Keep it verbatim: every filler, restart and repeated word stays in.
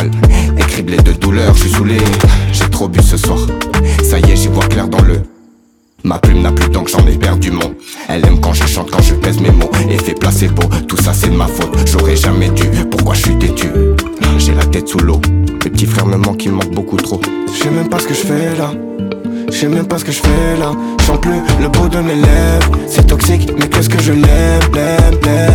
mal et criblé de douleur, je suis saoulé. J'ai trop bu ce soir, ça y est j'y vois clair dans le. Ma plume n'a plus d'encre, j'en ai perdu mon. Elle aime quand je chante, quand je pèse mes mots. Effet placebo, tout ça c'est de ma faute. J'aurais jamais dû, pourquoi je suis têtu. J'ai la tête sous l'eau, le petit frère me manque, il me manque beaucoup trop. Je sais même pas ce que je fais là, je sais même pas ce que je fais là. Je sens plus le beau de mes lèvres, c'est toxique mais qu'est-ce que je l'aime, l'aime, l'aime.